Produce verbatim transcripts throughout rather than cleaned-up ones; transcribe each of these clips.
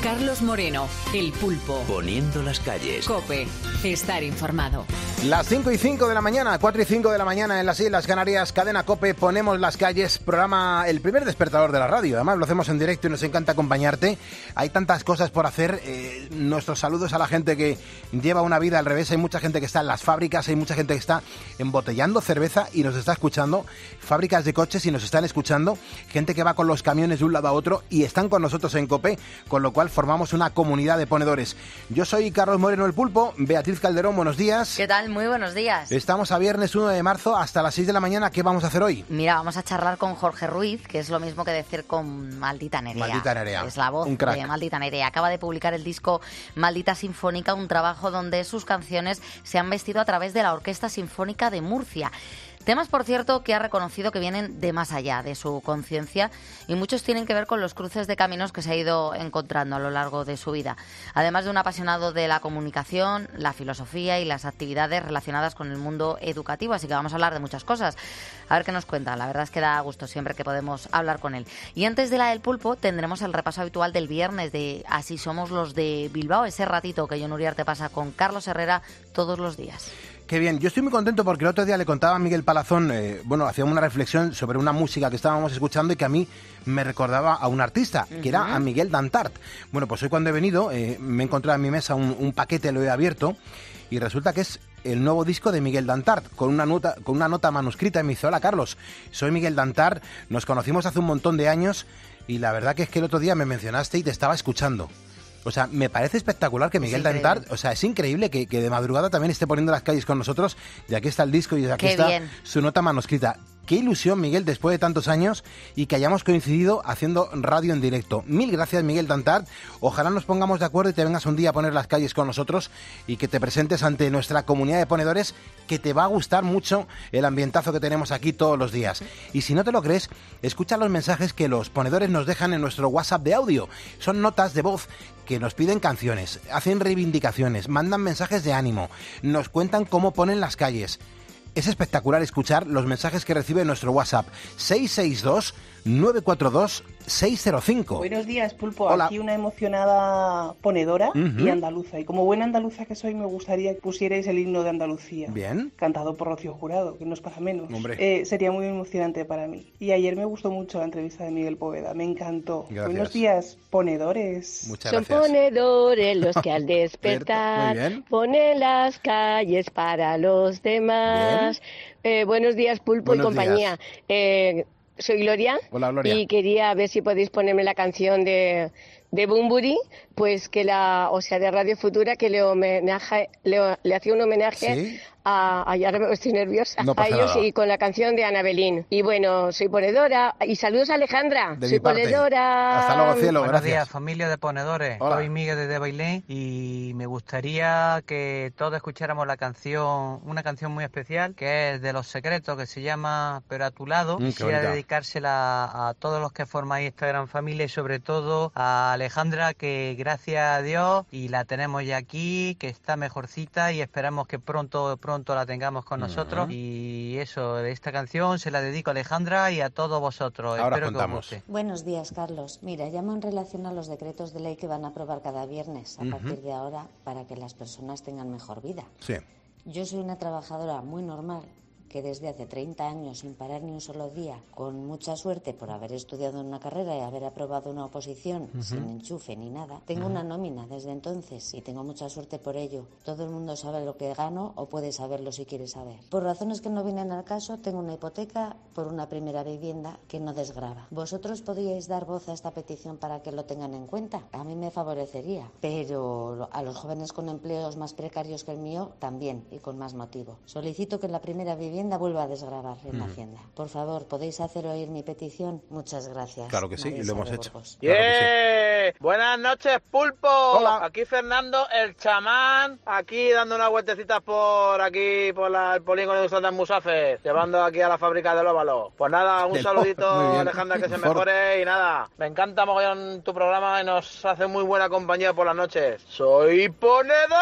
Carlos Moreno, El Pulpo. Poniendo las calles. COPE. Estar informado. Las cinco y cinco de la mañana, cuatro y cinco de la mañana en las Islas Canarias, Cadena COPE, Ponemos las calles, programa el primer despertador de la radio. Además lo hacemos en directo y nos encanta acompañarte. Hay tantas cosas por hacer. Eh, nuestros saludos a la gente que lleva una vida al revés. Hay mucha gente que está en las fábricas, hay mucha gente que está embotellando cerveza y nos está escuchando. Fábricas de coches y nos están escuchando. Gente que va con los camiones de un lado a otro y están con nosotros en COPE, con lo cual formamos una comunidad de ponedores. Yo soy Carlos Moreno, El Pulpo. Beatriz Calderón, buenos días. ¿Qué tal? Muy buenos días. Estamos a viernes uno de marzo hasta las seis de la mañana. ¿Qué vamos a hacer hoy? Mira, vamos a charlar con Jorge Ruiz, que es lo mismo que decir con Maldita Nerea. Maldita Nerea. Es la voz Un crack. de Maldita Nerea. Acaba de publicar el disco Maldita Sinfónica, un trabajo donde sus canciones se han vestido a través de la Orquesta Sinfónica de Murcia. Temas, por cierto, que ha reconocido que vienen de más allá de su conciencia y muchos tienen que ver con los cruces de caminos que se ha ido encontrando a lo largo de su vida. Además de un apasionado de la comunicación, la filosofía y las actividades relacionadas con el mundo educativo. Así que vamos a hablar de muchas cosas. A ver qué nos cuenta. La verdad es que da gusto siempre que podemos hablar con él. Y antes de la del Pulpo tendremos el repaso habitual del viernes de Así somos los de Bilbao, ese ratito que Jon Uriarte pasa con Carlos Herrera todos los días. Qué bien, yo estoy muy contento porque el otro día le contaba a Miguel Palazón, eh, bueno, hacíamos una reflexión sobre una música que estábamos escuchando y que a mí me recordaba a un artista, uh-huh. que era a Miguel Dantart. Bueno, pues hoy cuando he venido eh, me he encontrado en mi mesa un, un paquete, lo he abierto y resulta que es el nuevo disco de Miguel Dantart, con una nota, con una nota manuscrita, y me dice: hola Carlos, soy Miguel Dantart, nos conocimos hace un montón de años y la verdad que es que el otro día me mencionaste y te estaba escuchando. O sea, me parece espectacular que Miguel Dantart, o sea, es increíble que, que de madrugada también esté poniendo las calles con nosotros, y aquí está el disco y aquí Qué está bien. Su nota manuscrita. Qué ilusión, Miguel, después de tantos años y que hayamos coincidido haciendo radio en directo. Mil gracias, Miguel Dantart. Ojalá nos pongamos de acuerdo y te vengas un día a poner las calles con nosotros y que te presentes ante nuestra comunidad de ponedores, que te va a gustar mucho el ambientazo que tenemos aquí todos los días. Y si no te lo crees, escucha los mensajes que los ponedores nos dejan en nuestro WhatsApp de audio. Son notas de voz que nos piden canciones, hacen reivindicaciones, mandan mensajes de ánimo, nos cuentan cómo ponen las calles. Es espectacular escuchar los mensajes que recibe nuestro WhatsApp seis seis dos, nueve cuatro dos, seis cero cinco. Buenos días, Pulpo. Hola. Aquí una emocionada ponedora uh-huh. y andaluza. Y como buena andaluza que soy, me gustaría que pusierais el himno de Andalucía. Bien. Cantado por Rocío Jurado, que no es para menos. Hombre. Eh, sería muy emocionante para mí. Y ayer me gustó mucho la entrevista de Miguel Poveda. Me encantó. Gracias. Buenos días, ponedores. Muchas Son gracias. ponedores los que al despertar Muy bien. ponen las calles para los demás. Eh, buenos días, Pulpo Buenos y compañía. Eh, soy Gloria. Hola, Gloria. Y quería ver si podéis ponerme la canción de, de Bunbury, pues que la, o sea, de Radio Futura, que le homenaje, le, le hacía un homenaje. ¿Sí? A, a, ya estoy nerviosa, No a pasa ellos nada. y con la canción de Ana Belín. Y bueno, soy ponedora. Y saludos a Alejandra. De soy mi parte. ponedora. Hasta luego, cielo. Buenos Gracias. días, familia de ponedores. Hola. Soy Miguel de Bailén y me gustaría que todos escucháramos la canción, una canción muy especial, que es de Los Secretos, que se llama Pero a tu lado. Mm, qué Quisiera bonita. dedicársela a todos los que formáis esta gran familia y sobre todo a Alejandra, que gracias a Dios y la tenemos ya aquí, que está mejorcita y esperamos que pronto, pronto la tengamos con nosotros. Uh-huh. Y eso, esta canción se la dedico a Alejandra y a todos vosotros. Ahora Espero contamos. que os guste. Buenos días, Carlos. Mira, llamo en relación a los decretos de ley que van a aprobar cada viernes a Uh-huh. partir de ahora para que las personas tengan mejor vida. Sí. Yo soy una trabajadora muy normal que desde hace treinta años, sin parar ni un solo día, con mucha suerte por haber estudiado una carrera y haber aprobado una oposición uh-huh. sin enchufe ni nada, tengo uh-huh. una nómina desde entonces y tengo mucha suerte por ello. Todo el mundo sabe lo que gano o puede saberlo si quiere saber. Por razones que no vienen al caso, tengo una hipoteca por una primera vivienda que no desgrava. ¿Vosotros podríais dar voz a esta petición para que lo tengan en cuenta? A mí me favorecería, pero a los jóvenes con empleos más precarios que el mío también, y con más motivo. Solicito que la primera vivienda vuelva a desgravar en la Hacienda. Por favor, ¿podéis hacer oír mi petición? Muchas gracias. Claro que sí, Marisa y lo hemos de hecho. Burgos. ¡Yeah! Claro que sí. Buenas noches, Pulpo. Hola. Aquí Fernando, el chamán, aquí dando unas vueltecitas por aquí, por la, el polígono de Santa Musafe, llevando aquí a la fábrica del óvalo. Pues nada, un Del- saludito, muy bien. Alejandra, que se Ford. mejore y nada. Me encanta mogollón tu programa y nos hace muy buena compañía por las noches. ¡Soy ponedor!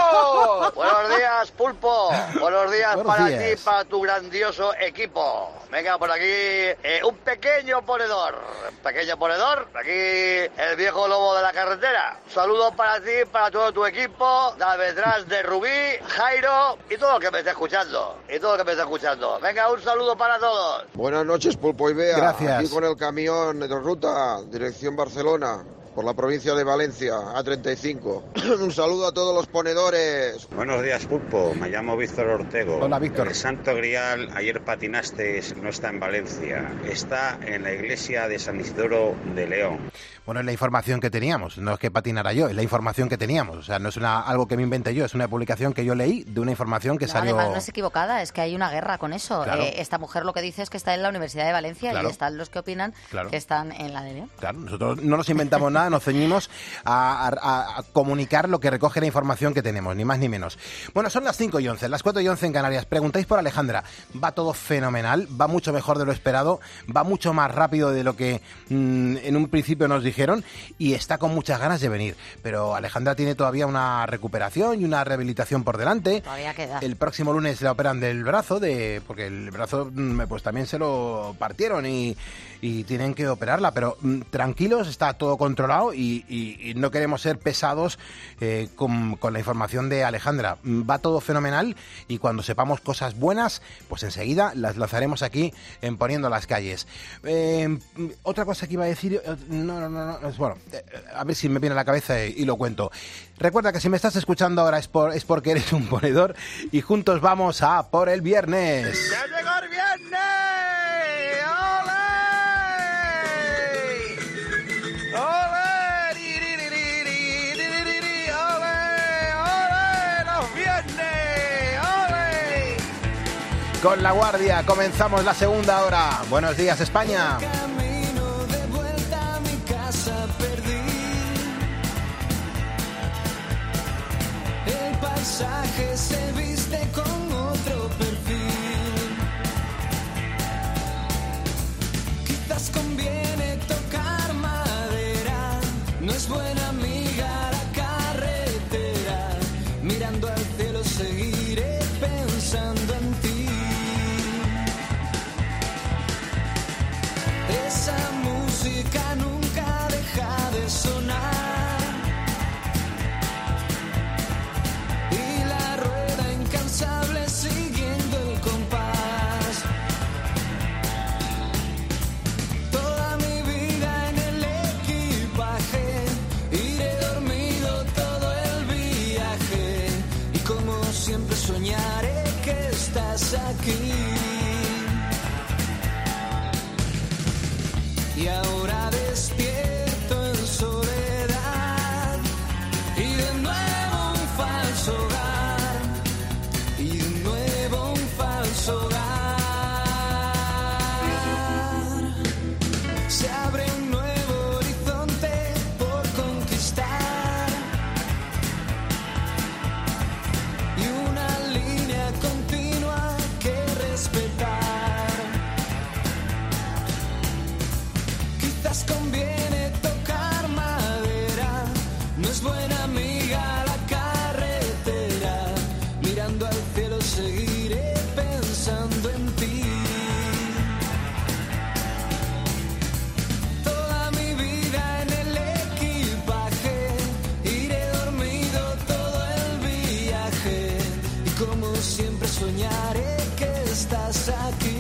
Buenos días, Pulpo. Buenos días Buenos para días. ti y para tu grandioso equipo. Venga, por aquí eh, un pequeño ponedor, un pequeño ponedor, aquí el viejo lobo de la carretera. Saludos para ti, para todo tu equipo, detrás de Rubí, Jairo y todo lo que me esté escuchando, y todo lo que me esté escuchando. Venga, un saludo para todos. Buenas noches, Pulpo y Bea. Gracias. Aquí con el camión de ruta, dirección Barcelona, por la provincia de Valencia, A treinta y cinco. Un saludo a todos los ponedores. Buenos días, Pulpo. Me llamo Víctor Ortego. Hola, Víctor. El Santo Grial, ayer patinaste, no está en Valencia. Está en la iglesia de San Isidoro de León. Bueno, es la información que teníamos, no es que patinara yo, es la información que teníamos. O sea, no es una, algo que me inventé yo, es una publicación que yo leí de una información que no, salió... Además, no es equivocada, es que hay una guerra con eso. Claro. Eh, esta mujer lo que dice es que está en la Universidad de Valencia Claro. y están los que opinan Claro. que están en la de León. Claro, nosotros no nos inventamos nada, nos ceñimos a, a, a comunicar lo que recoge la información que tenemos, ni más ni menos. Bueno, son las cinco y once, las cuatro y once en Canarias. Preguntáis por Alejandra, va todo fenomenal, va mucho mejor de lo esperado, va mucho más rápido de lo que mmm, en un principio nos dijeron y está con muchas ganas de venir. Pero Alejandra tiene todavía una recuperación y una rehabilitación por delante. Todavía queda. El próximo lunes la operan del brazo, de porque el brazo pues también se lo partieron y, y tienen que operarla, pero mm, tranquilos, está todo controlado y, y, y no queremos ser pesados eh, con, con la información de Alejandra. Va todo fenomenal y cuando sepamos cosas buenas, pues enseguida las lanzaremos aquí en Poniendo las Calles. Eh, otra cosa que iba a decir, no, no, no, no bueno, eh, a ver si me viene a la cabeza y, y lo cuento. Recuerda que si me estás escuchando ahora es, por, es porque eres un ponedor y juntos vamos a por el viernes. ¡Ya llegó el viernes! ¡Ole! ¡Ole! ¡Ri, ri, ri, ri, ri, ri, ri, ri! ¡Ole! ¡Ole! ¡Los viernes! ¡Ole! Con La Guardia comenzamos la segunda hora. Buenos días, España. Camino de vuelta a mi casa perdí. El paisaje se viste con otro perfil. Quizás conviene tocar madera. No es buena amiga la carretera. Mirando al cielo seguiré pensando en ti. Esa música nunca deja de sonar y la rueda incansable siguiendo el compás. Toda mi vida en el equipaje, iré dormido todo el viaje y como siempre soñaré que estás aquí. Y ahora despierto en soledad y de nuevo un falso hogar y de nuevo un falso hogar. Se abre un nuevo horizonte por conquistar y una línea continua que respetar. Quizás conviene tocar madera, no es buena amiga la carretera. Mirando al cielo seguiré pensando en ti. Toda mi vida en el equipaje, iré dormido todo el viaje y como siempre soñaré que estás aquí.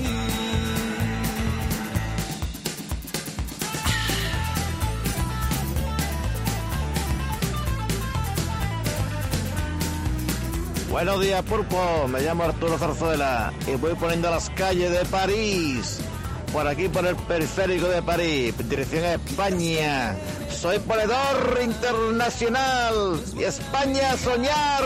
Buenos días, Pulpo. Me llamo Arturo Zarzuela y voy poniendo las calles de París. Por aquí, por el periférico de París, dirección a España. Soy ponedor internacional y España a soñar.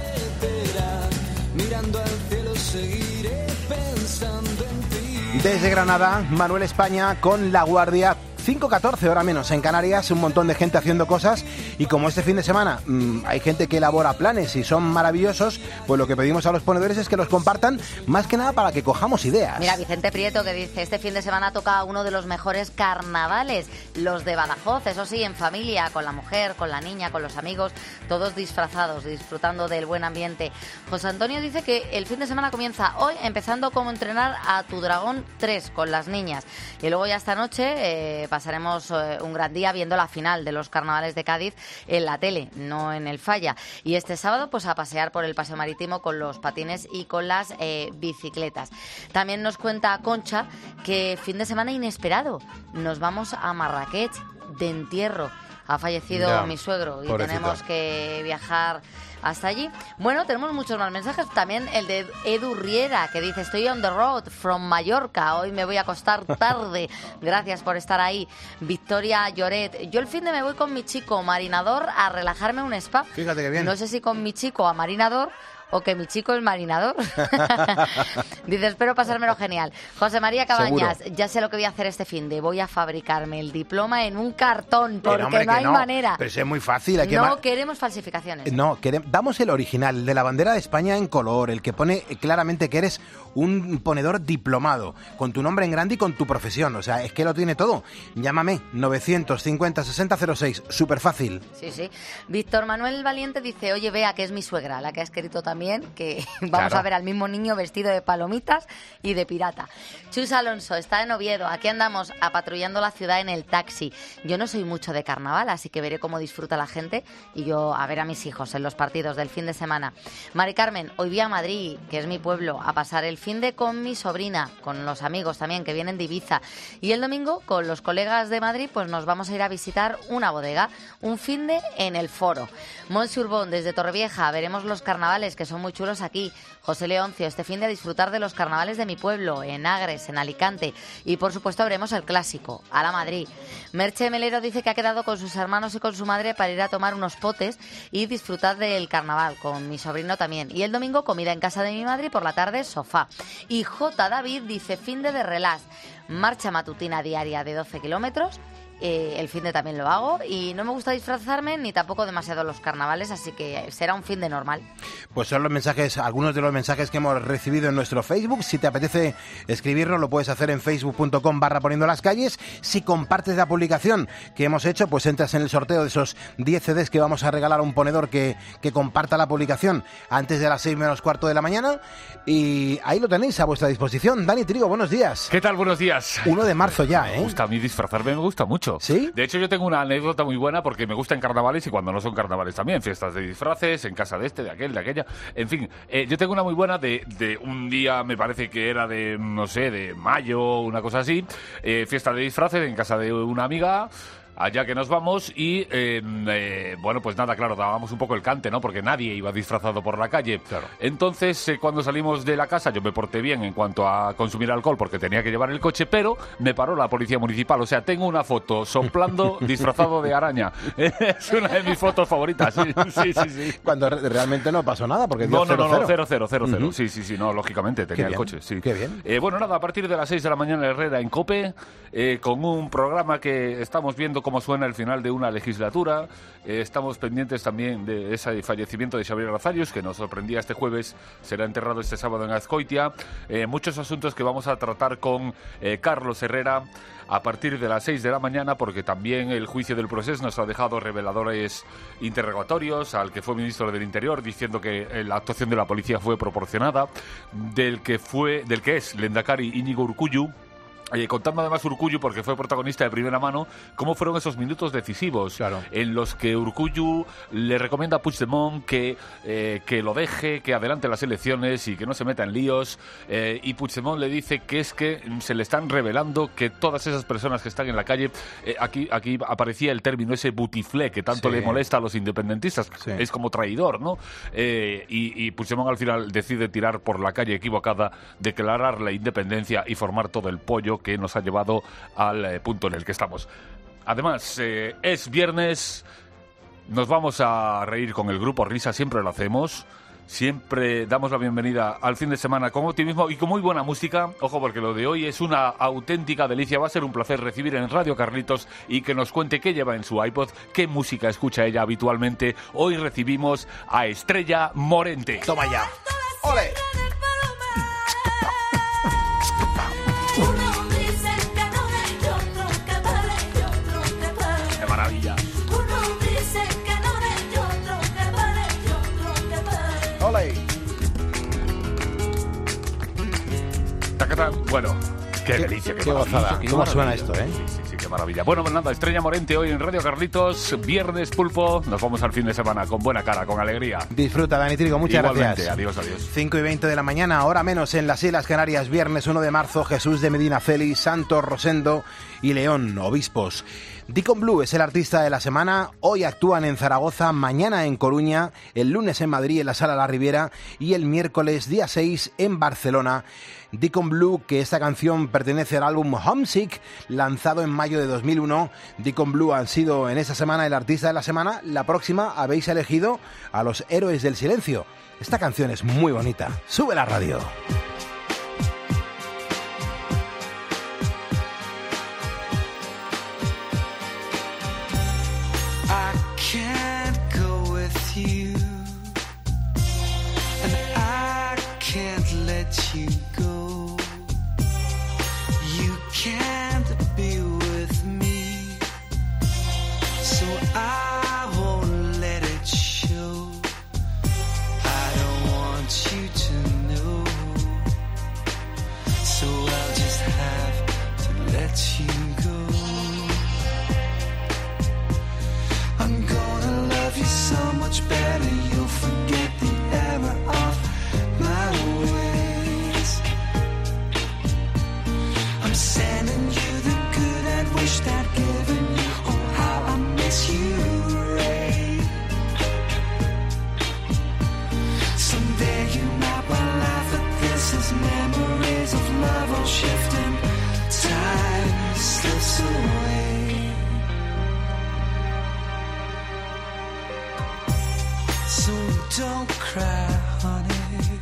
Mirando al cielo seguiré pensando en ti. Desde Granada, Manuel España con La Guardia. cinco catorce, hora menos en Canarias, un montón de gente haciendo cosas y como este fin de semana mmm, hay gente que elabora planes y son maravillosos, pues lo que pedimos a los ponedores es que los compartan más que nada para que cojamos ideas. Mira, Vicente Prieto que dice, este fin de semana toca uno de los mejores carnavales, los de Badajoz, eso sí, en familia, con la mujer, con la niña, con los amigos, todos disfrazados, disfrutando del buen ambiente. José Antonio dice que el fin de semana comienza hoy, empezando como entrenar a tu dragón tres con las niñas. Y luego ya esta noche eh, pasaremos eh, un gran día viendo la final de los carnavales de Cádiz en la tele, no en el Falla. Y este sábado pues a pasear por el paseo marítimo con los patines y con las eh, bicicletas. También nos cuenta Concha que fin de semana inesperado, nos vamos a Marrakech de entierro. Ha fallecido Ya, mi suegro y pobrecito. tenemos que viajar hasta allí. Bueno, tenemos muchos más mensajes. También el de Edu Riera, que dice, estoy on the road from Mallorca. Hoy me voy a acostar tarde. Gracias por estar ahí. Victoria Lloret. Yo el fin de me voy con mi chico marinador a relajarme en un spa. Fíjate que bien. No sé si con mi chico a marinador o que mi chico es marinador. Dice, espero pasármelo genial. José María Cabañas, Seguro. ya sé lo que voy a hacer este fin de. Voy a fabricarme el diploma en un cartón, porque Pero, hombre, no que hay no. manera. Pero eso es muy fácil. Hay que No ma- queremos falsificaciones. No, quere- damos el original, el de la bandera de España en color, el que pone claramente que eres un ponedor diplomado, con tu nombre en grande y con tu profesión. O sea, es que lo tiene todo. Llámame, novecientos cincuenta sesenta cero seis, súper fácil. Sí, sí. Víctor Manuel Valiente dice, oye, Bea, que es mi suegra, la que ha escrito también, que vamos Claro. a ver al mismo niño vestido de palomitas y de pirata. Chus Alonso está en Oviedo. Aquí andamos apatrullando la ciudad en el taxi. Yo no soy mucho de carnaval, así que veré cómo disfruta la gente y yo a ver a mis hijos en los partidos del fin de semana. Mari Carmen, hoy voy a Madrid, que es mi pueblo, a pasar el fin de con mi sobrina, con los amigos también que vienen de Ibiza. Y el domingo, con los colegas de Madrid, pues nos vamos a ir a visitar una bodega, un fin de en el Foro. Montse Urbón, desde Torrevieja, veremos los carnavales, que son muy chulos aquí. José Leoncio, este fin de a disfrutar de los carnavales de mi pueblo, en Agres, en Alicante. Y por supuesto veremos el clásico, a la Madrid. Merche Melero dice que ha quedado con sus hermanos y con su madre para ir a tomar unos potes y disfrutar del carnaval, con mi sobrino también. Y el domingo comida en casa de mi madre y por la tarde sofá. Y J. David dice fin de de relax, marcha matutina diaria de doce kilómetros. Eh, el fin de también lo hago y no me gusta disfrazarme ni tampoco demasiado los carnavales, así que será un fin de normal. Pues son los mensajes, algunos de los mensajes que hemos recibido en nuestro Facebook. Si te apetece escribirnos, lo puedes hacer en facebook punto com barra poniendo las calles. Si compartes la publicación que hemos hecho, pues entras en el sorteo de esos diez C Ds que vamos a regalar a un ponedor que, que comparta la publicación antes de las seis menos cuarto de la mañana. Y ahí lo tenéis a vuestra disposición. Dani Trigo, buenos días. ¿Qué tal? Buenos días. uno de marzo ya, ¿eh? Me gusta, a mí disfrazarme me gusta mucho. ¿Sí? De hecho, yo tengo una anécdota muy buena porque me gustan carnavales y cuando no son carnavales también. Fiestas de disfraces, en casa de este, de aquel, de aquella. En fin, eh, yo tengo una muy buena de, de un día, me parece que era de, no sé, de mayo, una cosa así. Eh, fiesta de disfraces en casa de una amiga. Allá que nos vamos y, eh, eh, bueno, pues nada, claro, dábamos un poco el cante, ¿no? Porque nadie iba disfrazado por la calle. Claro. Entonces, eh, cuando salimos de la casa, yo me porté bien en cuanto a consumir alcohol porque tenía que llevar el coche, pero me paró la policía municipal. O sea, tengo una foto soplando disfrazado de araña. Es una de mis fotos favoritas. Sí, sí, sí. sí. Cuando re- realmente no pasó nada, porque dio No, no, cero, no, no, cero. cero, cero, cero, cero. Ujú. Sí, sí, sí, no, lógicamente, tenía Qué el bien, coche, sí. qué bien. Eh, bueno, nada, a partir de las seis de la mañana Herrera en COPE, eh, con un programa que estamos viendo cómo suena el final de una legislatura. Eh, estamos pendientes también de ese fallecimiento de Xavier Razarios, que nos sorprendía este jueves, será enterrado este sábado en Azcoitia. Eh, muchos asuntos que vamos a tratar con eh, Carlos Herrera a partir de las seis de la mañana, porque también el juicio del proceso nos ha dejado reveladores interrogatorios al que fue ministro del Interior, diciendo que eh, la actuación de la policía fue proporcionada, del que fue, del que es Lehendakari Íñigo Urkullu. Eh, contando además Urkullu, porque fue protagonista de primera mano, cómo fueron esos minutos decisivos, claro, en los que Urkullu le recomienda a Puigdemont que, eh, que lo deje, que adelante las elecciones y que no se meta en líos, eh, y Puigdemont le dice que es que se le están revelando que todas esas personas que están en la calle, eh, aquí, aquí aparecía el término ese butiflé que tanto Sí. le molesta a los independentistas, Sí. es como traidor, ¿no? Eh, y, y Puigdemont al final decide tirar por la calle equivocada, declarar la independencia y formar todo el pollo que nos ha llevado al eh, punto en el que estamos. Además, eh, es viernes, nos vamos a reír con el grupo Risa, siempre lo hacemos. Siempre damos la bienvenida al fin de semana con optimismo y con muy buena música. Ojo, porque lo de hoy es una auténtica delicia. Va a ser un placer recibir en Radio Carlitos y que nos cuente qué lleva en su iPod, qué música escucha ella habitualmente. Hoy recibimos a Estrella Morente. Toma ya. ¡Ole! ¡Qué maravilla! ¡Ole! Bueno, qué, qué delicia, qué, qué gozada. Qué ¿Cómo maravilla. suena esto, eh? Sí, sí, sí, qué maravilla. Bueno, pues nada, Estrella Morente hoy en Radio Carlitos, viernes pulpo, nos vamos al fin de semana con buena cara, con alegría. Disfruta, Dani Trigo, muchas Igualmente, gracias. adiós, adiós. cinco y veinte de la mañana, hora menos en las Islas Canarias, viernes uno de marzo, Jesús de Medina Félix, Santos, Rosendo y León, obispos. Deacon Blue es el artista de la semana. Hoy actúan en Zaragoza, mañana en Coruña, el lunes en Madrid en la Sala La Riviera y el miércoles día seis en Barcelona. Deacon Blue, que esta canción pertenece al álbum Homesick, lanzado en mayo de dos mil uno. Deacon Blue han sido en esta semana el artista de la semana. La próxima habéis elegido a los Héroes del Silencio. Esta canción es muy bonita. Sube la radio. Don't cry, honey.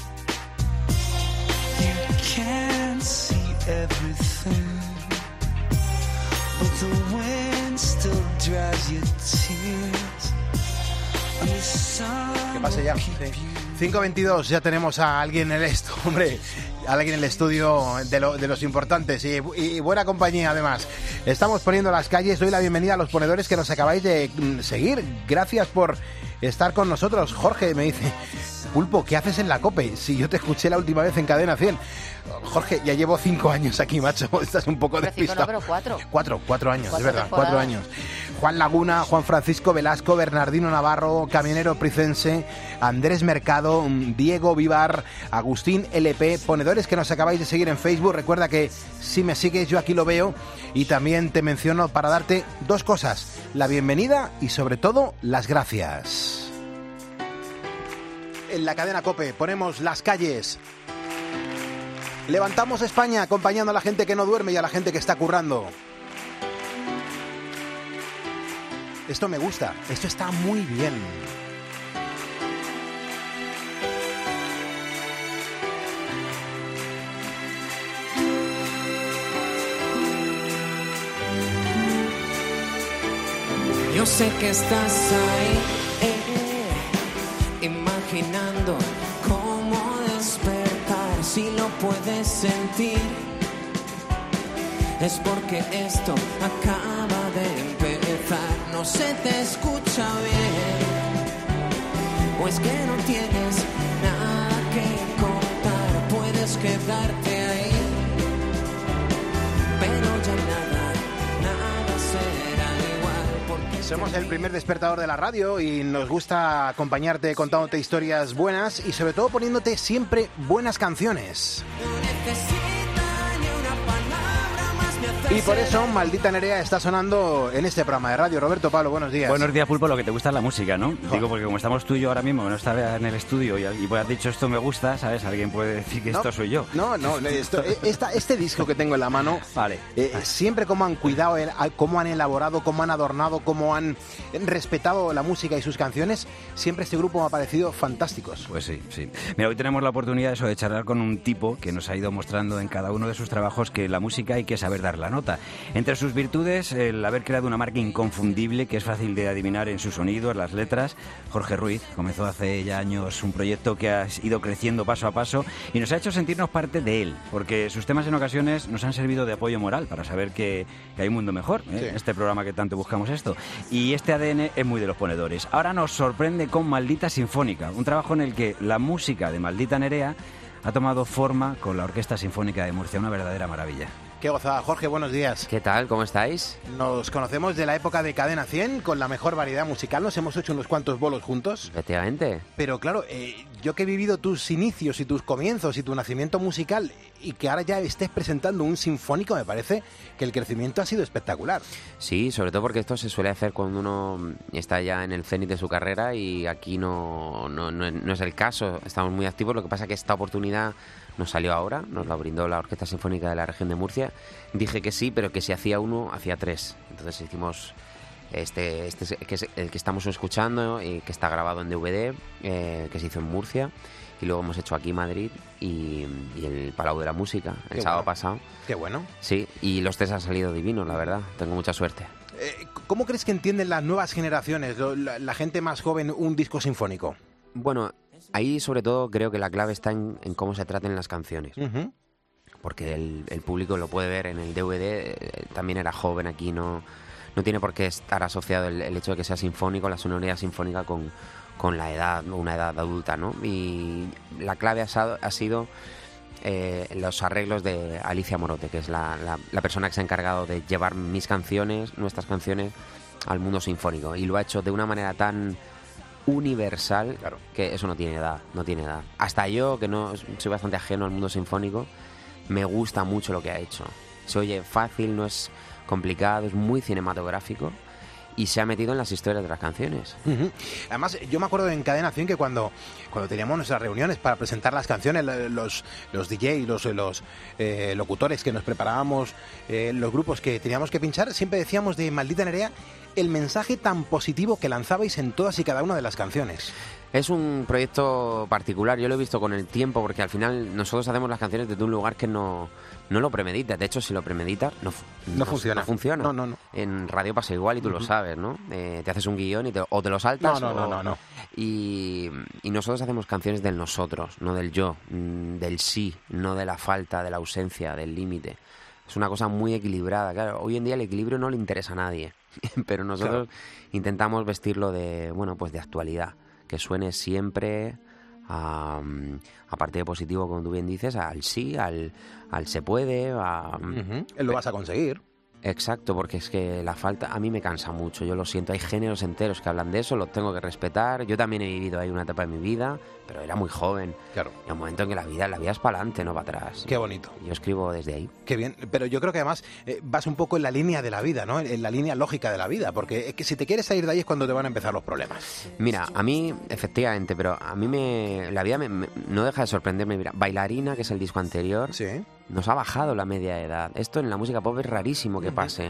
You can't see everything, but the wind still dries your tears. And the sun ¿Qué pasa ya? Sí. cinco veintidós, ya tenemos a alguien en el estudio, hombre, a alguien en el estudio de, lo, de los importantes y, y buena compañía además. Estamos poniendo las calles, doy la bienvenida a los ponedores que nos acabáis de seguir. Gracias por estar con nosotros. Jorge me dice, Pulpo, ¿qué haces en la COPE? Si yo te escuché la última vez en Cadena cien. Jorge, ya llevo cinco años aquí, macho. Estás un poco despistado. No, pero cuatro. Cuatro, cuatro años, cuatro es verdad, temporadas. cuatro años. Juan Laguna, Juan Francisco Velasco, Bernardino Navarro, Camionero Pricense, Andrés Mercado, Diego Vivar, Agustín L P, ponedores que nos acabáis de seguir en Facebook. Recuerda que si me sigues yo aquí lo veo y también te menciono para darte dos cosas, la bienvenida y sobre todo las gracias. En la cadena COPE ponemos las calles. Levantamos España acompañando a la gente que no duerme y a la gente que está currando. Esto me gusta, esto está muy bien. Yo sé que estás ahí, eh, imaginando cómo despertar. Si lo puedes sentir, es porque esto acaba de empezar. No se te escucha bien, o es que no tienes nada que contar. Puedes quedarte ahí, pero ya nada, nada será igual. Porque Somos el primer despertador de la radio y nos gusta acompañarte contándote historias buenas y sobre todo poniéndote siempre buenas canciones. no necesita ni una palabra más, me hace Y por eso Maldita Nerea está sonando en este programa de radio. Roberto Pablo, buenos días. Buenos días, Pulpo, lo que te gusta es la música, ¿no? Oh. Digo, porque como estamos tú y yo ahora mismo, que no está en el estudio y, y pues has dicho esto me gusta, ¿sabes? Alguien puede decir que no, esto soy yo. No, no, esto, esta, este disco que tengo en la mano, vale. eh, siempre cómo han cuidado, cómo han elaborado, cómo han adornado, cómo han respetado la música y sus canciones, siempre este grupo me ha parecido fantásticos. Pues sí, sí. Mira, hoy tenemos la oportunidad eso, de charlar con un tipo que nos ha ido mostrando en cada uno de sus trabajos que la música hay que saber dar la nota. Entre sus virtudes, el haber creado una marca inconfundible que es fácil de adivinar en su sonido, en las letras. Jorge Ruiz comenzó hace ya años un proyecto que ha ido creciendo paso a paso y nos ha hecho sentirnos parte de él, porque sus temas en ocasiones nos han servido de apoyo moral para saber que, que hay un mundo mejor, ¿eh? Sí. Este programa que tanto buscamos esto. Y este A D N es muy de los ponedores. Ahora nos sorprende con Maldita Sinfónica, un trabajo en el que la música de Maldita Nerea ha tomado forma con la Orquesta Sinfónica de Murcia, una verdadera maravilla. Qué gozada. Jorge, buenos días. ¿Qué tal? ¿Cómo estáis? Nos conocemos de la época de Cadena cien, con la mejor variedad musical. Nos hemos hecho unos cuantos bolos juntos. Efectivamente. Pero claro, eh, yo que he vivido tus inicios y tus comienzos y tu nacimiento musical y que ahora ya estés presentando un sinfónico, me parece que el crecimiento ha sido espectacular. Sí, sobre todo porque esto se suele hacer cuando uno está ya en el cenit de su carrera y aquí no, no, no, no es el caso. Estamos muy activos, lo que pasa es que esta oportunidad nos salió ahora, nos la brindó la Orquesta Sinfónica de la región de Murcia. Dije que sí, pero que si hacía uno, hacía tres. Entonces hicimos este, este que es el que estamos escuchando y que está grabado en D V D, eh, que se hizo en Murcia. Y luego hemos hecho aquí en Madrid y, y el Palau de la Música, el Qué sábado bueno. pasado. Qué bueno. Sí, y los tres han salido divinos, la verdad. Tengo mucha suerte. Eh, ¿Cómo crees que entienden las nuevas generaciones, la, la gente más joven, un disco sinfónico? Bueno, ahí sobre todo creo que la clave está en, en cómo se traten las canciones. Uh-huh. Porque el, el público lo puede ver en el D V D, eh, también era joven aquí, no, no tiene por qué estar asociado el, el hecho de que sea sinfónico, la sonoridad sinfónica con, con la edad, una edad adulta, ¿no? Y la clave ha, ha sido eh, los arreglos de Alicia Morote, que es la, la, la persona que se ha encargado de llevar mis canciones, nuestras canciones, al mundo sinfónico. Y lo ha hecho de una manera tan universal, claro, que eso no tiene edad, no tiene edad. Hasta yo, que no soy bastante ajeno al mundo sinfónico, me gusta mucho lo que ha hecho. Se oye fácil, no es complicado, es muy cinematográfico y se ha metido en las historias de las canciones. Uh-huh. Además, yo me acuerdo en Cadena cien que cuando, cuando teníamos nuestras reuniones para presentar las canciones, los, los D Js, los, los eh, locutores que nos preparábamos, eh, los grupos que teníamos que pinchar, siempre decíamos de Maldita Nerea el mensaje tan positivo que lanzabais en todas y cada una de las canciones. Es un proyecto particular, yo lo he visto con el tiempo, porque al final nosotros hacemos las canciones desde un lugar que no, no lo premeditas. De hecho, si lo premeditas, no, no, no funciona. No funciona. No, no, no. En radio pasa igual y tú uh-huh. lo sabes, ¿no? Eh, te haces un guión y te, o te lo saltas. No, no, o, no, no, no. Y, y nosotros hacemos canciones del nosotros, no del yo, del sí, no de la falta, de la ausencia, del límite. Es una cosa muy equilibrada. Claro, hoy en día el equilibrio no le interesa a nadie, pero nosotros claro. intentamos vestirlo de, bueno, pues de actualidad, que suene siempre a, a parte de positivo, como tú bien dices, al sí, al, al se puede, a, uh-huh. Lo vas a conseguir. Exacto, porque es que la falta a mí me cansa mucho, yo lo siento, hay géneros enteros que hablan de eso, los tengo que respetar, yo también he vivido ahí una etapa de mi vida, pero era muy joven. Claro. Y un momento en que la vida, la vida es para adelante, no para atrás. Qué bonito. Yo escribo desde ahí. Qué bien, pero yo creo que además eh, vas un poco en la línea de la vida, ¿no? En la línea lógica de la vida, porque es que si te quieres salir de ahí es cuando te van a empezar los problemas. Mira, a mí, efectivamente, pero a mí me la vida me, me, no deja de sorprenderme. Mira, Bailarina, que es el disco anterior, sí, nos ha bajado la media de edad. Esto en la música pop es rarísimo que pase.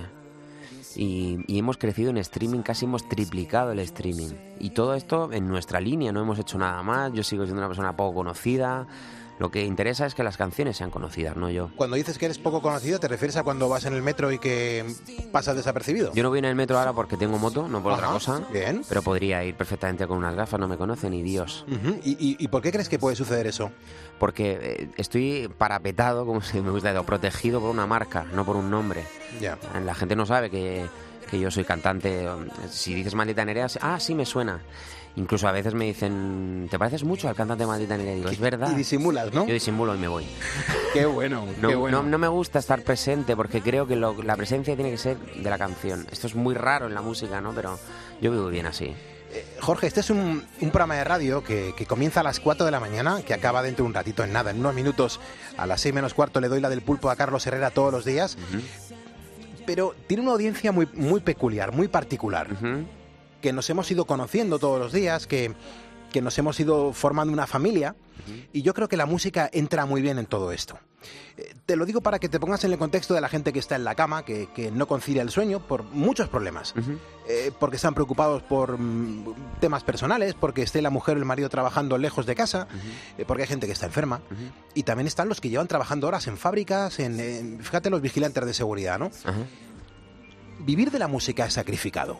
Y, y hemos crecido en streaming, casi hemos triplicado el streaming. Y todo esto en nuestra línea, no hemos hecho nada más. Yo sigo siendo una persona poco conocida. Lo que interesa es que las canciones sean conocidas, no yo. Cuando dices que eres poco conocido, ¿te refieres a cuando vas en el metro y que pasas desapercibido? Yo no voy en el metro ahora porque tengo moto, no por Ajá, otra cosa. Bien. Pero podría ir perfectamente con unas gafas, no me conoce ni Dios. Uh-huh. ¿Y, y, ¿Y por qué crees que puede suceder eso? Porque eh, estoy parapetado, como se me gusta decir, protegido por una marca, no por un nombre. Ya. La gente no sabe que, que yo soy cantante. Si dices Maldita Nerea, ah, sí me suena. Incluso a veces me dicen, ¿te pareces mucho al cantante de Maldita Nerea? Digo, es verdad. Y disimulas, ¿no? Yo disimulo y me voy. Qué bueno, no, qué bueno. No, no me gusta estar presente porque creo que lo, la presencia tiene que ser de la canción. Esto es muy raro en la música, ¿no? Pero yo vivo bien así. Eh, Jorge, este es un, un programa de radio que, que comienza a las cuatro de la mañana, que acaba dentro de un ratito, en nada, en unos minutos. A las seis menos cuarto le doy la del pulpo a Carlos Herrera todos los días. Uh-huh. pero tiene una audiencia muy, muy peculiar, muy particular, uh-huh. que nos hemos ido conociendo todos los días, que, que nos hemos ido formando una familia, uh-huh. y yo creo que la música entra muy bien en todo esto. Eh, te lo digo para que te pongas en el contexto de la gente que está en la cama, que, que no concilia el sueño por muchos problemas, uh-huh. eh, porque están preocupados por mm, temas personales, porque esté la mujer o el marido trabajando lejos de casa, uh-huh. eh, porque hay gente que está enferma, uh-huh. y también están los que llevan trabajando horas en fábricas, en, en fíjate los vigilantes de seguridad, ¿no? Uh-huh. Vivir de la música es sacrificado.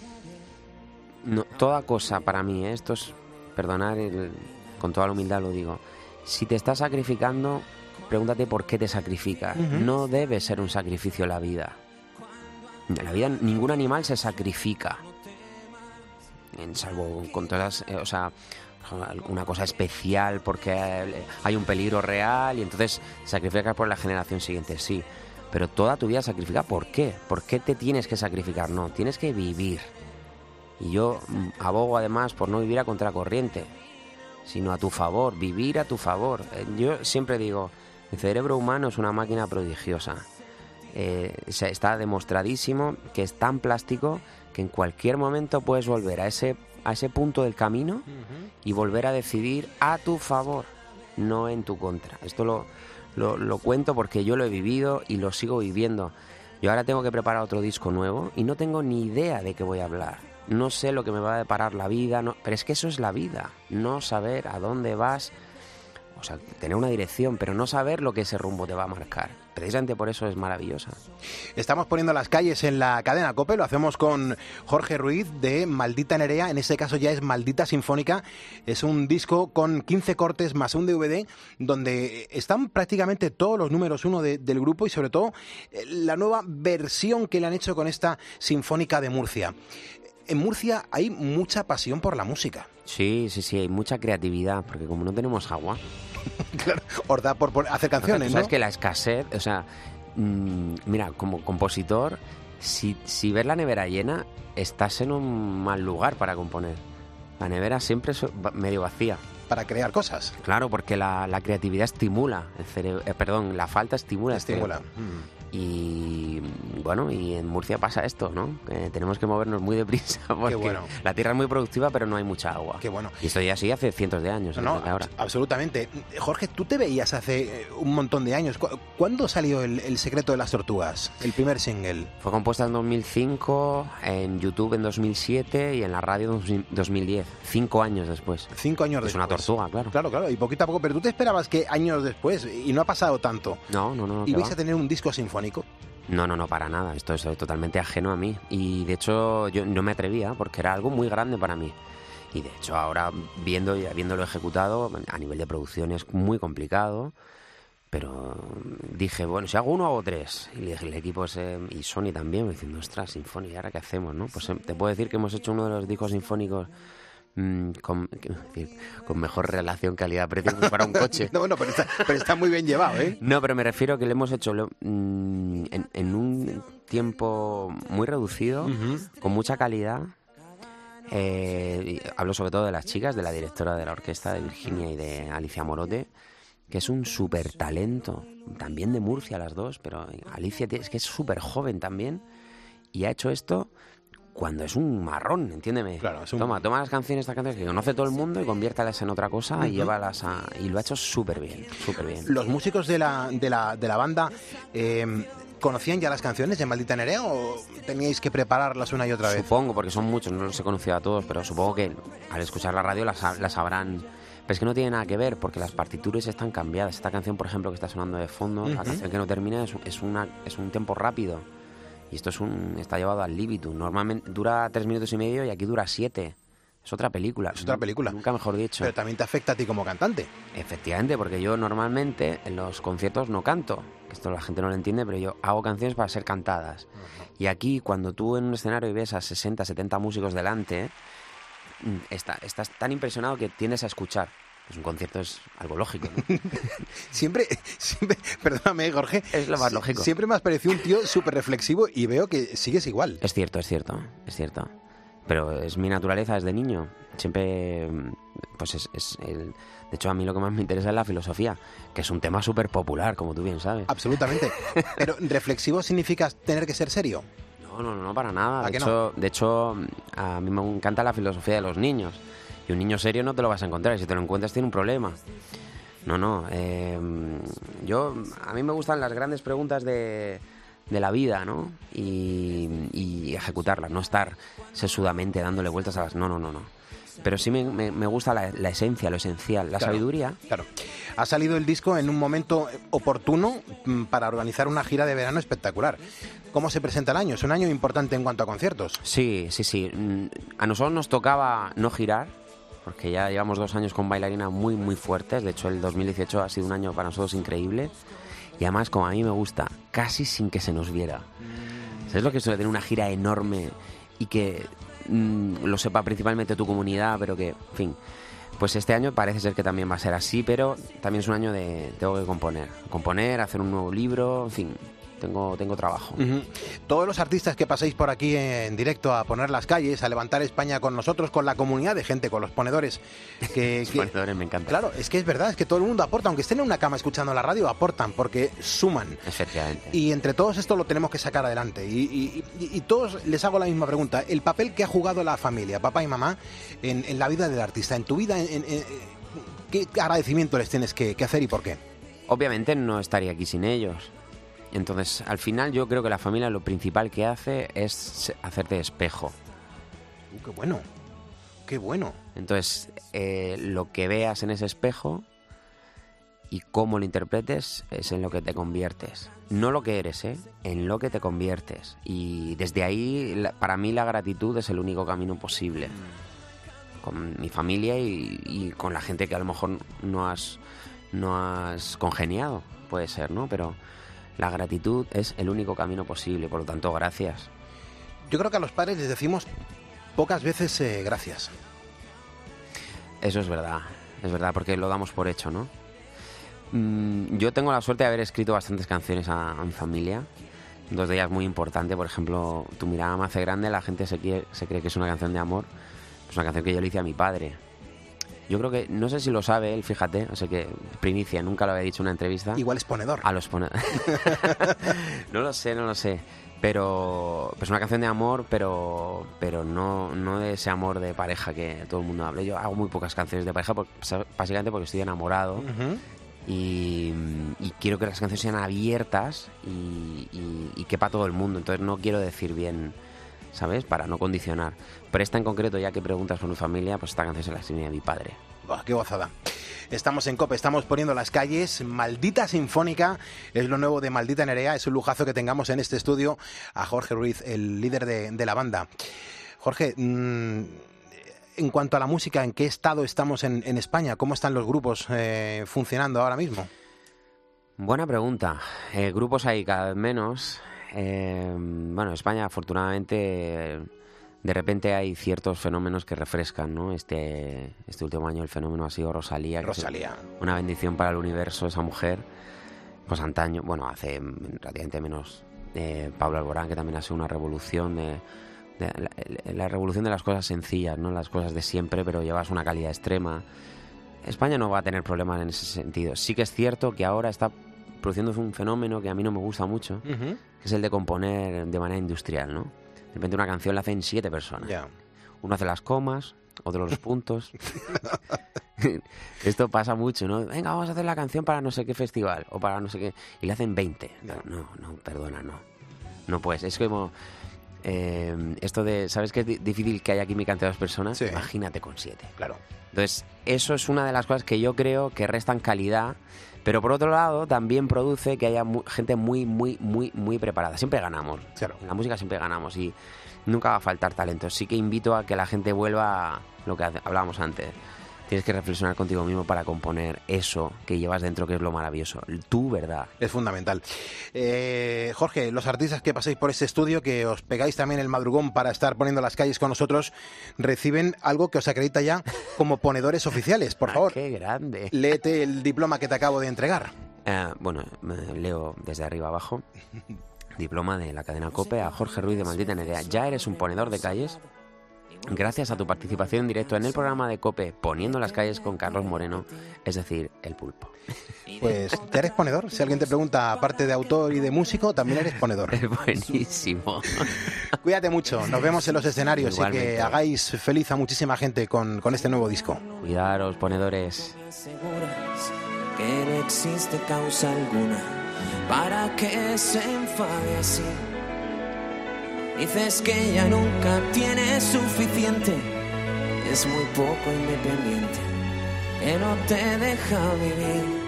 No, toda cosa para mí, ¿eh? Esto es, perdonar, el, con toda la humildad lo digo, si te estás sacrificando, pregúntate por qué te sacrificas. Uh-huh. No debe ser un sacrificio la vida. En la vida ningún animal se sacrifica. En salvo con todas, eh, o sea, una cosa especial porque hay un peligro real y entonces sacrificas por la generación siguiente, sí. Pero toda tu vida sacrifica, ¿por qué? ¿Por qué te tienes que sacrificar? No, tienes que vivir. Y yo abogo además por no vivir a contracorriente, sino a tu favor, vivir a tu favor. Yo siempre digo, el cerebro humano es una máquina prodigiosa. Eh, está demostradísimo que es tan plástico que en cualquier momento puedes volver a ese, a ese punto del camino uh-huh. y volver a decidir a tu favor, no en tu contra. Esto lo, lo, lo cuento porque yo lo he vivido y lo sigo viviendo. Yo ahora tengo que preparar otro disco nuevo y no tengo ni idea de qué voy a hablar. No sé lo que me va a deparar la vida, no, pero es que eso es la vida, no saber a dónde vas. O sea, tener una dirección, pero no saber lo que ese rumbo te va a marcar. Precisamente por eso es maravillosa. Estamos poniendo las calles en la cadena COPE, lo hacemos con Jorge Ruiz de Maldita Nerea, en este caso ya es Maldita Sinfónica. Es un disco con quince cortes más un D V D, donde están prácticamente todos los números uno de, del grupo y sobre todo la nueva versión que le han hecho con esta Sinfónica de Murcia. En Murcia hay mucha pasión por la música. Sí, sí, sí, hay mucha creatividad, porque como no tenemos agua... Claro, os da por, por hacer canciones, ¿no? Sabes ¿no? que la escasez, o sea, mmm, mira, como compositor, si, si ves la nevera llena, estás en un mal lugar para componer. La nevera siempre es medio vacía. Para crear cosas. Claro, porque la, la creatividad estimula el cerebro, eh, perdón, la falta estimula el estimula. cerebro. Mm. Y bueno, y en Murcia pasa esto, ¿no? Que tenemos que movernos muy deprisa porque bueno. La tierra es muy productiva, pero no hay mucha agua. Qué bueno. Y esto ya sí hace cientos de años. No, no, ahora. Absolutamente. Jorge, tú te veías hace un montón de años. ¿Cuándo salió el, el Secreto de las Tortugas? El primer single. Fue compuesta en dos mil cinco, en YouTube en dos mil siete y en la radio en dos mil diez. Cinco años después. Cinco años es después. Es una tortuga, claro. Claro, claro. Y poquito a poco. Pero tú te esperabas que años después, y no ha pasado tanto. No, no, no. ¿Y vais a tener un disco sinfónico? No, no, no, para nada. Esto es totalmente ajeno a mí. Y de hecho yo no me atrevía porque era algo muy grande para mí. Y de hecho ahora viendo y habiéndolo ejecutado a nivel de producción es muy complicado. Pero dije, bueno, si hago uno hago tres. Y el equipo ese, y Sony también, diciendo, ostras, Sinfónica, ¿y ahora qué hacemos, no? Pues te puedo decir que hemos hecho uno de los discos sinfónicos Con, decir, con mejor relación calidad-precio para un coche. No, bueno, pero está, pero está muy bien llevado, ¿eh? No, pero me refiero a que lo hemos hecho lo, mm, en, en un tiempo muy reducido, uh-huh. con mucha calidad. Eh, hablo sobre todo de las chicas, de la directora de la orquesta, de Virginia y de Alicia Morote, que es un súper talento, también de Murcia las dos, pero Alicia es que es súper joven también y ha hecho esto cuando es un marrón, entiéndeme. Claro, es un... Toma, toma las canciones, estas canciones que conoce todo el mundo y conviértalas en otra cosa, uh-huh. y llévalas a... Y lo ha hecho súper bien, súper bien. Los músicos de la, de la, de la banda... Eh... ¿Conocían ya las canciones de Maldita Nerea o teníais que prepararlas una y otra vez? Supongo, porque son muchos, no los he conocido a todos, pero supongo que al escuchar la radio las, las sabrán. Pero es que no tiene nada que ver, porque las partituras están cambiadas. Esta canción, por ejemplo, que está sonando de fondo, uh-huh. la canción que no termina es, es, una, es un tempo rápido. Y esto es un está llevado al libitum. Normalmente dura tres minutos y medio y aquí dura siete. Es otra película. Es otra película. Nunca mejor dicho. Pero también te afecta a ti como cantante. Efectivamente, porque yo normalmente en los conciertos no canto. Esto la gente no lo entiende, pero yo hago canciones para ser cantadas. Uh-huh. Y aquí, cuando tú en un escenario ves a sesenta, setenta músicos delante, está, estás tan impresionado que tiendes a escuchar. Pues un concierto es algo lógico, ¿no? siempre, siempre, perdóname, Jorge. Es lo más lógico. Siempre me has parecido un tío súper reflexivo y veo que sigues igual. Es cierto, es cierto, es cierto. pero es mi naturaleza desde niño. Siempre, pues es, es el... De hecho, a mí lo que más me interesa es la filosofía, que es un tema súper popular, como tú bien sabes. Absolutamente. Pero ¿reflexivo significa tener que ser serio? No, no, no, para nada. ¿A De que hecho, de hecho, a mí me encanta la filosofía de los niños. Y un niño serio no te lo vas a encontrar, y si te lo encuentras tiene un problema. No, no. Eh, yo, a mí me gustan las grandes preguntas de, de la vida, ¿no? Y, y ejecutarlas, no estar sesudamente dándole vueltas a las... No, no, no, no. Pero sí me, me, me gusta la, la esencia, lo esencial, la Claro, sabiduría. Claro. Ha salido el disco en un momento oportuno mm, para organizar una gira de verano espectacular. ¿Cómo se presenta el año? Es un año importante en cuanto a conciertos. Sí, sí, sí. Mm, A nosotros nos tocaba no girar, porque ya llevamos dos años con Bailarina muy, muy fuertes. De hecho, el dos mil dieciocho ha sido un año para nosotros increíble. Y además, como a mí me gusta, casi sin que se nos viera. ¿Sabes lo que es eso de tener una gira enorme y que mm, lo sepa principalmente tu comunidad, pero que, en fin... Pues este año parece ser que también va a ser así, pero también es un año de... Tengo que componer. Componer, hacer un nuevo libro, en fin... Tengo, tengo trabajo. Uh-huh. Todos los artistas que paséis por aquí en directo a poner las calles, a levantar España con nosotros, con la comunidad de gente, con los ponedores. Que, Los que- ponedores me encantan. Claro, es que es verdad, es que todo el mundo aporta, aunque estén en una cama escuchando la radio, aportan, porque suman. Efectivamente. Y entre todos esto lo tenemos que sacar adelante. Y, y- y- y todos les hago la misma pregunta. El papel que ha jugado la familia, papá y mamá, en, en la vida del artista, en tu vida, en, en- en- ¿qué agradecimiento les tienes que, que hacer y por qué? Obviamente no estaría aquí sin ellos. Entonces, al final yo creo que la familia lo principal que hace es hacerte espejo. Uh, ¡Qué bueno! ¡Qué bueno! Entonces, eh, lo que veas en ese espejo y cómo lo interpretes es en lo que te conviertes. No lo que eres, ¿eh? En lo que te conviertes. Y desde ahí, la- para mí la gratitud es el único camino posible. Con mi familia y, y con la gente que a lo mejor no has, no has congeniado, puede ser, ¿no? Pero la gratitud es el único camino posible, por lo tanto, gracias. Yo creo que a los padres les decimos pocas veces eh, gracias. Eso es verdad, es verdad, porque lo damos por hecho, ¿no? Mm, yo tengo la suerte de haber escrito bastantes canciones a, a mi familia, dos de ellas muy importantes, por ejemplo, Tu mirada me hace grande, la gente se, quiere- se cree que es una canción de amor, es una canción que yo le hice a mi padre. Yo creo que, no sé si lo sabe él, fíjate, o sea que primicia, nunca lo había dicho en una entrevista. Igual es ponedor. A los ponedores. No lo sé, no lo sé. Pero es una canción de amor, pero pero no, no de ese amor de pareja que todo el mundo habla. Yo hago muy pocas canciones de pareja, porque, básicamente porque estoy enamorado. Ujú. Y, y quiero que las canciones sean abiertas y, y, y quepa todo el mundo. Entonces no quiero decir bien, ¿sabes? Para no condicionar. Pero esta en concreto, ya que preguntas por mi familia, pues esta canción se la escribí a mi padre. Buah, ¡qué gozada! Estamos en COPE, estamos poniendo las calles. Maldita Sinfónica es lo nuevo de Maldita Nerea. Es un lujazo que tengamos en este estudio a Jorge Ruiz, el líder de, de la banda. Jorge, mmm, en cuanto a la música, ¿en qué estado estamos en, en España? ¿Cómo están los grupos eh, funcionando ahora mismo? Buena pregunta. Eh, grupos hay cada vez menos. Eh, bueno, España, afortunadamente, de repente hay ciertos fenómenos que refrescan, ¿no? Este, este último año el fenómeno ha sido Rosalía. que Rosalía. es una bendición para el universo, esa mujer. Pues antaño, bueno, hace relativamente menos, eh, Pablo Alborán, que también ha sido una revolución de, de la, la revolución de las cosas sencillas, ¿no? Las cosas de siempre, pero llevas una calidad extrema. España no va a tener problemas en ese sentido. Sí que es cierto que ahora está produciéndose un fenómeno que a mí no me gusta mucho, Ujú. que es el de componer de manera industrial, ¿no? De repente una canción la hacen siete personas. Ya. Uno hace las comas, otro los puntos. Esto pasa mucho, ¿no? Venga, vamos a hacer la canción para no sé qué festival o para no sé qué... Y le hacen veinte. No, no, no, perdona, no. No puedes. Es como... eh, esto de... ¿Sabes que es di- difícil que haya química entre dos personas? Sí. Imagínate con siete. Claro. Entonces, eso es una de las cosas que yo creo que restan calidad, pero por otro lado también produce que haya mu- gente muy, muy, muy, muy preparada. Siempre ganamos. Claro. En la música siempre ganamos y nunca va a faltar talento. Sí que invito a que la gente vuelva a lo que hace- hablábamos antes. Tienes que reflexionar contigo mismo para componer eso que llevas dentro, que es lo maravilloso. Tu verdad. Es fundamental. Eh, Jorge, los artistas que paséis por este estudio, que os pegáis también el madrugón para estar poniendo las calles con nosotros, reciben algo que os acredita ya como ponedores oficiales. Por favor, ¡Qué grande! léete el diploma que te acabo de entregar. Eh, bueno, me leo desde arriba abajo. Diploma de la cadena COPE a Jorge Ruiz de Maldita Nerea. Ya eres un ponedor de calles gracias a tu participación en directo en el programa de COPE Poniendo las calles con Carlos Moreno, es decir, el pulpo. Pues te eres ponedor. Si alguien te pregunta, aparte de autor y de músico, también eres ponedor. Es buenísimo. Cuídate mucho. Nos vemos en los escenarios. Igualmente. Y que hagáis feliz a muchísima gente con, con este nuevo disco. Cuidaros, ponedores. Aseguras que no existe causa alguna para que se enfade así. Dices que ella nunca tiene suficiente, es muy poco independiente, que no te deja vivir.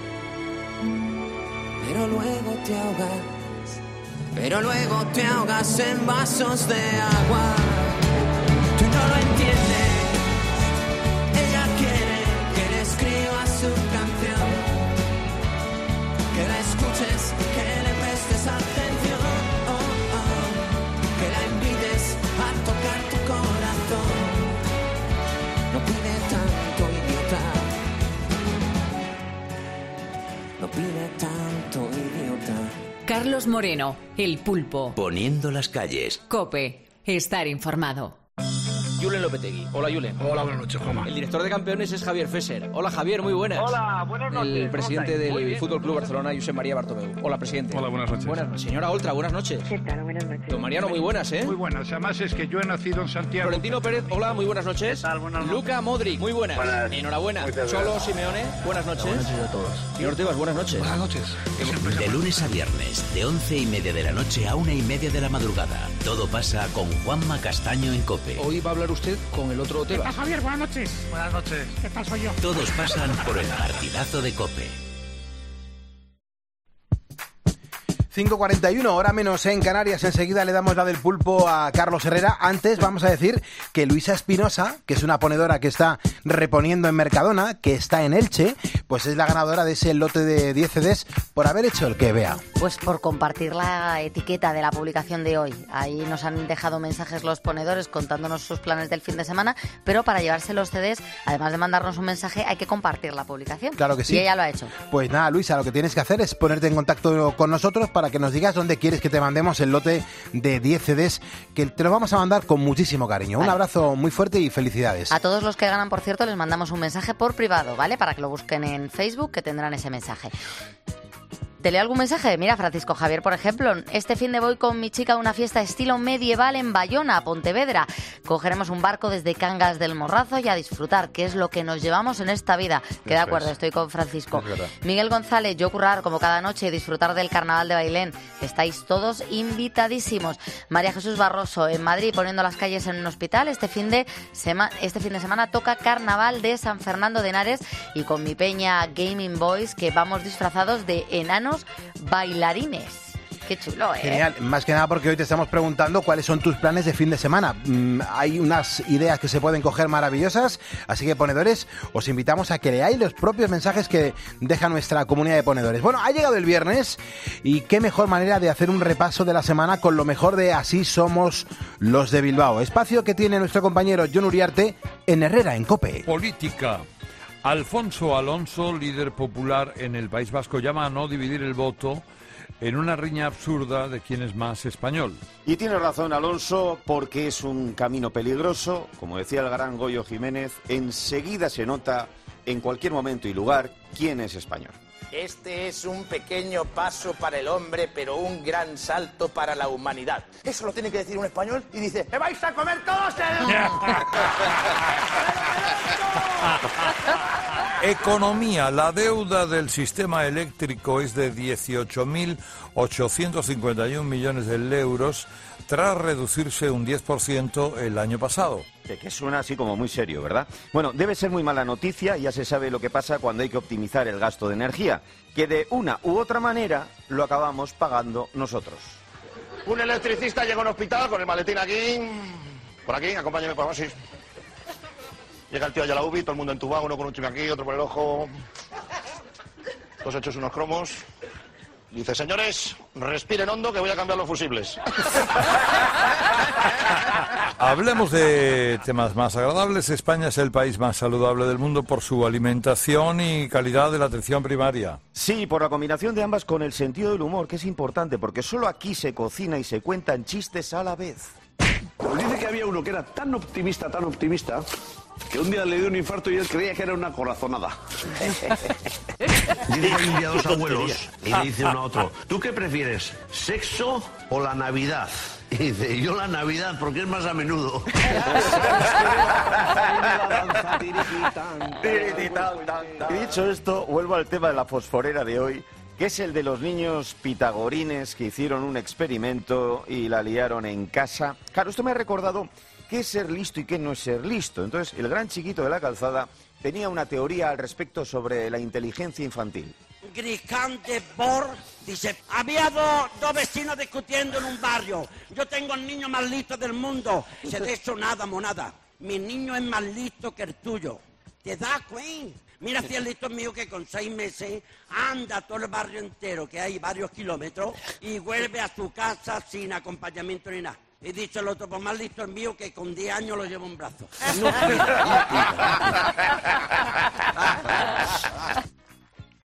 Pero luego te ahogas, pero luego te ahogas en vasos de agua. Tú no lo entiendes, ella quiere que le escribas su canción, que la escuches, que le prestes atención, oh, oh, que la invites a tocar tu corazón. No pide tanto, idiota. No pide tanto, idiota. Carlos Moreno, el pulpo. Poniendo las calles. COPE, estar informado. Julen Lopetegui. Hola, Julen. Hola, buenas noches, Juanma. El director de campeones es Javier Fesser. Hola, Javier, muy buenas. Hola, buenas noches. El presidente ¿Cómo estáis? del Fútbol Club Barcelona, Josep María Bartomeu. Hola, presidente. Hola, buenas noches. Buenas, señora Oltra, buenas noches. ¿Qué tal? Buenas noches. Don Mariano, muy buenas, ¿eh? Muy buenas. Además es que yo he nacido en Santiago. Florentino Pérez, hola, muy buenas noches. ¿Qué tal? Buenas noches. Luka Modric, muy buenas. Buenas. Enhorabuena. Muchas Cholo gracias. Simeone, buenas noches. Buenas noches a todos. Señor Tebas, buenas noches. Buenas noches. De lunes a viernes, de once y media de la noche a una y media de la madrugada. Todo pasa con Juanma Castaño en COPE. Hoy va a hablar usted con el otro ¿Qué tal, Tebas. Javier? Buenas noches. Buenas noches. ¿Qué tal soy yo? Todos pasan por el partidazo de COPE. cinco cuarenta y uno, hora menos en Canarias. Enseguida le damos la del pulpo a Carlos Herrera. Antes vamos a decir que Luisa Espinosa, que es una ponedora que está reponiendo en Mercadona, que está en Elche, pues es la ganadora de ese lote de diez C Ds por haber hecho el que vea. Pues por compartir la etiqueta de la publicación de hoy. Ahí nos han dejado mensajes los ponedores contándonos sus planes del fin de semana, pero para llevarse los C Ds, además de mandarnos un mensaje, hay que compartir la publicación. Claro que sí. Y ella lo ha hecho. Pues nada, Luisa, lo que tienes que hacer es ponerte en contacto con nosotros para que nos digas dónde quieres que te mandemos el lote de diez C Ds, que te lo vamos a mandar con muchísimo cariño. Vale. Un abrazo muy fuerte y felicidades. A todos los que ganan, por cierto, les mandamos un mensaje por privado, ¿vale? Para que lo busquen en Facebook, que tendrán ese mensaje. ¿Te leo algún mensaje? Mira, Francisco Javier, por ejemplo, este fin de voy con mi chica a una fiesta estilo medieval en Bayona, Pontevedra. Cogeremos un barco desde Cangas del Morrazo y a disfrutar, que es lo que nos llevamos en esta vida. Que de Eso acuerdo, es. estoy con Francisco. Es verdad. Miguel González, yo currar como cada noche y disfrutar del carnaval de Bailén. Estáis todos invitadísimos. María Jesús Barroso, en Madrid, poniendo las calles en un hospital. Este fin de, sema- este fin de semana toca carnaval de San Fernando de Henares y con mi peña Gaming Boys, que vamos disfrazados de enanos bailarines. Qué chulo, ¿eh? Genial, más que nada porque hoy te estamos preguntando cuáles son tus planes de fin de semana. Mm, hay unas ideas que se pueden coger maravillosas, así que ponedores, os invitamos a que leáis los propios mensajes que deja nuestra comunidad de ponedores. Bueno, ha llegado el viernes y qué mejor manera de hacer un repaso de la semana con lo mejor de Así Somos los de Bilbao. Espacio que tiene nuestro compañero Jon Uriarte en Herrera, en COPE. Política. Alfonso Alonso, líder popular en el País Vasco, llama a no dividir el voto en una riña absurda de quién es más español. Y tiene razón Alonso, porque es un camino peligroso. Como decía el gran Goyo Jiménez, enseguida se nota en cualquier momento y lugar quién es español. Este es un pequeño paso para el hombre, pero un gran salto para la humanidad. Eso lo tiene que decir un español y dice, ¡me vais a comer todos el... Economía. La deuda del sistema eléctrico es de dieciocho mil ochocientos cincuenta y uno millones de euros tras reducirse un diez por ciento el año pasado. Que, que suena así como muy serio, ¿verdad? Bueno, debe ser muy mala noticia, ya se sabe lo que pasa cuando hay que optimizar el gasto de energía, que de una u otra manera lo acabamos pagando nosotros. Un electricista llega a un hospital con el maletín aquí, por aquí, acompáñame por así. Llega el tío allá a la U B I, todo el mundo entubado, uno con un chip aquí, otro por el ojo, todos hechos unos cromos. Dice, señores, respiren hondo que voy a cambiar los fusibles. Hablemos de temas más agradables. España es el país más saludable del mundo por su alimentación y calidad de la atención primaria. Sí, por la combinación de ambas con el sentido del humor, que es importante, porque solo aquí se cocina y se cuentan chistes a la vez. Pues dice que había uno que era tan optimista, tan optimista, que un día le dio un infarto y él creía que era una corazonada. Dice que hay un día dos abuelos y le dice uno a otro, ¿tú qué prefieres, sexo o la Navidad? Y dice, yo la Navidad porque es más a menudo. Y dicho esto, vuelvo al tema de la fosforera de hoy, que es el de los niños pitagorines que hicieron un experimento y la liaron en casa. Claro, esto me ha recordado qué es ser listo y qué no es ser listo. Entonces, el gran chiquito de la calzada tenía una teoría al respecto sobre la inteligencia infantil. Griscán de Bor dice, había dos, dos vecinos discutiendo en un barrio. Yo tengo el niño más listo del mundo. Dice, de eso nada, monada. Mi niño es más listo que el tuyo. ¿Te das cuenta? Mira si el listo mío que con seis meses anda todo el barrio entero, que hay varios kilómetros, y vuelve a su casa sin acompañamiento ni nada. Y dice el otro, pues más listo el mío que con diez años lo llevo en brazos.